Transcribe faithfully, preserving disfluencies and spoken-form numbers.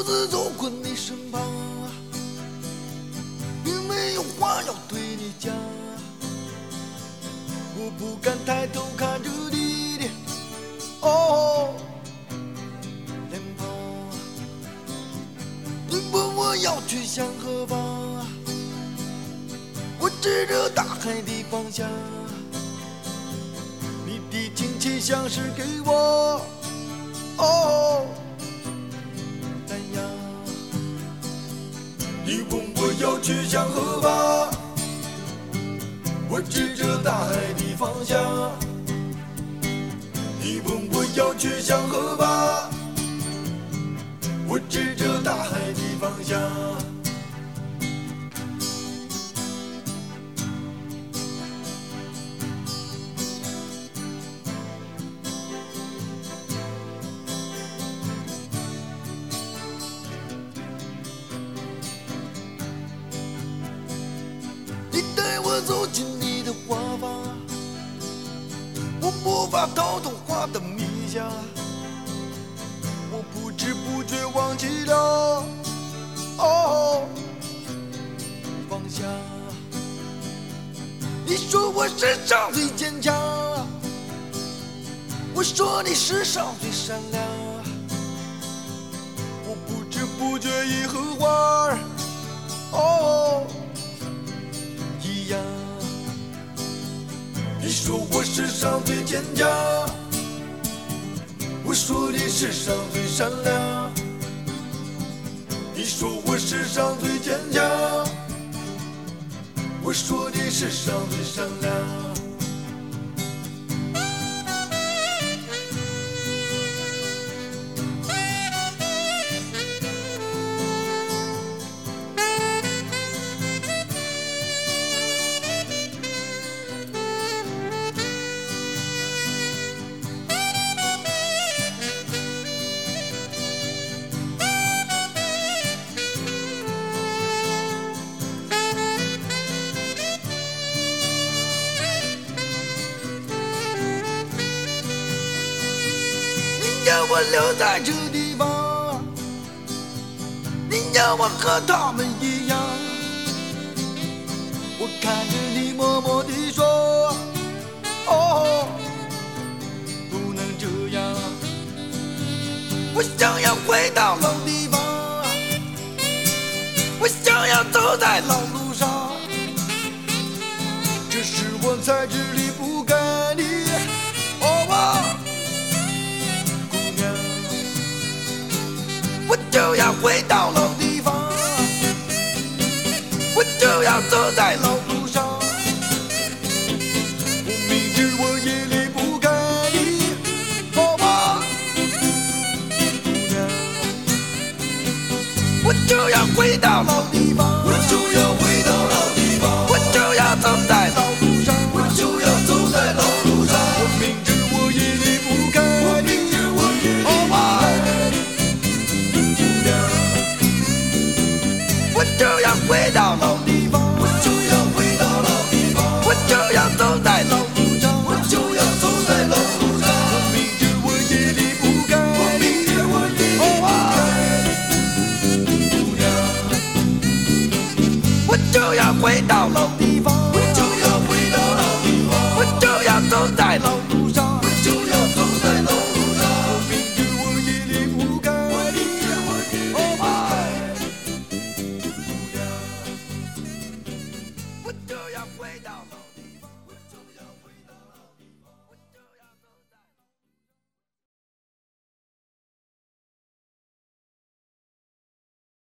独自走过你身旁，并没有话要对你讲，我不敢抬头看着你的哦脸庞。你问我要去向何方，我指着大海的方向，你的亲切像是给我哦赞扬。你问我要去向何方，我指着大海的方向。你问我要去向何方，我指着大海的方向。你带我走进你的花房，我无法逃脱花的迷香，我不知不觉忘记了哦方向。你说我世上最坚强，我说你世上最善良，我不知不觉已和花儿哦一样。你说我世上最坚强，我说你世上最善良，你说我世上最坚强，我说你世上最善良。让我留在这地方，你让我和他们一样。我看着你默默地说，哦，不能这样。我想要回到老地方，我想要走在老路上，这是我在这里不该的哦啊我就要回到老地方，我就要走在老路上，我明知我也离不开你，好吗，姑娘？我就要回到老地方，我就要回到老地方，我就要走在老路上，我就要走在老路上，我明知我也离不开你，我明知我也离不开你。我就要回到老地方，我就要回到老地方，我就要走在老路上，我就要走在老路上。我明知我也离不开，我明知我也离不开姑娘。我就要回到老地方，我就要回到老地方，我就要走在老路上，我就要走在老路上。我明知我也离不开，我明知我也离不开。我就要回到。